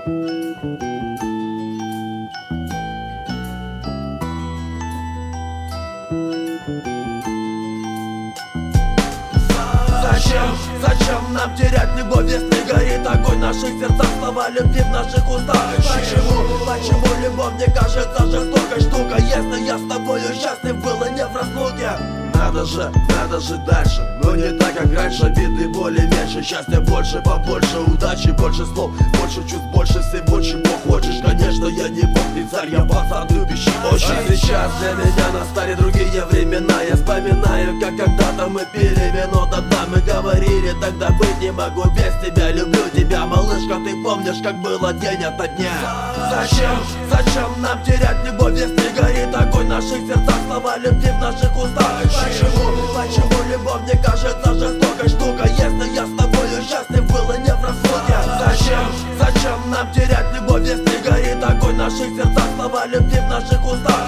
Зачем нам терять любовь, если горит огонь в наших сердцах, слова любви в наших устах? Почему любовь мне кажется жестокой штукой? Если я с тобою счастлив, было не в разлуке. Надо жить дальше, но не так, как раньше. Обиды, боли меньше, счастья больше, побольше удачи, больше слов, больше чувств, больше всего, чего хочешь. Конечно, я не бог, не царь, я пацан, любящий очень. А сейчас для меня настали другие времена. Я вспоминаю, как когда-то мы пили вино до дна. Мы говорили, тогда быть не могу без тебя. Люблю тебя, малышка, ты помнишь, как было день ото дня. Зачем нам терять любовь, если горит огонь в наших сердцах, слова любви в наших устах? Почему любовь мне кажется жестокой штукой? Если я с тобою счастлив, было не в разлуке. Зачем нам терять любовь, если горит огонь в наших сердцах, слова любви в наших устах?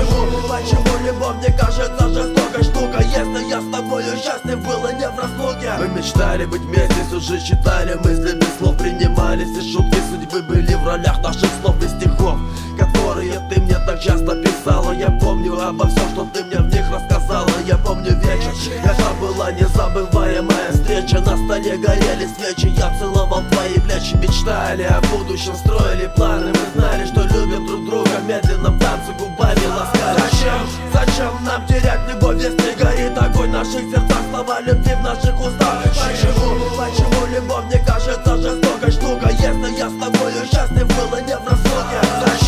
Почему любовь мне кажется жестокой штукой? Если я с тобою счастлив, было не в разлуке. Мы мечтали быть вместе, всю жизнь читали мысли без слов, принимали все шутки судьбы, были в ролях наших слов и стихов, которые ты мне так часто писала. Я помню обо всем, что ты мне в них рассказала. Я помню вечер, это была незабываемая встреча. На столе горели свечи, я целовал твои плечи. Мечтали о будущем, строили планы. Мы знали, что любим друг друга, медленно в танце губами ласкали. Зачем нам терять любовь, если горит огонь в наших сердцах, слова любви в наших устах? Почему любовь мне кажется жестокой штукой? Если я с тобою счастлив, было не в разлуке.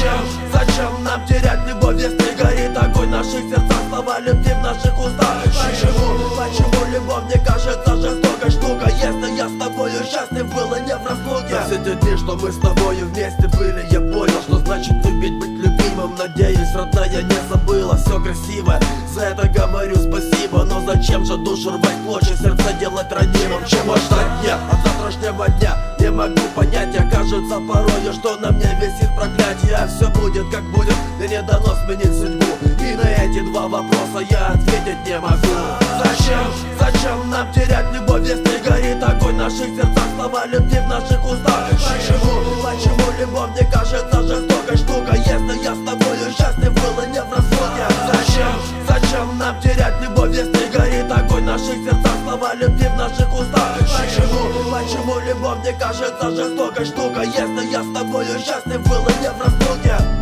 Зачем нам терять любовь, если горит огонь в наших сердцах, слова любви в наших устах? Почему любовь мне кажется жестокой штукой? Если я с тобою счастлив, было не в разлуке. За все те дни, что мы с тобою вместе были, я понял, что значит любить, быть любимым. Надеюсь, родная, не забыла все красивое. За это говорю спасибо. Но зачем же душу рвать в клочья, сердце делать ранимым? Чего ждать мне от завтрашнего дня? Не могу понять, я кажется порою, что на мне висит проклятие. А все будет как будет, и не дано сменить судьбу. И на эти два вопроса я ответить не могу. Зачем нам терять любовь, если горит огонь в наших сердцах, слова любви в наших устах? Почему любовь мне кажется жестокой штукой? Если я с тобою счастлив, было не в разлуке. Зачем нам терять любовь, если горит огонь в наших сердцах, слова любви в наших устах? Почему любовь мне кажется жестокой штукой? Если я с тобою счастлив, было не в разлуке.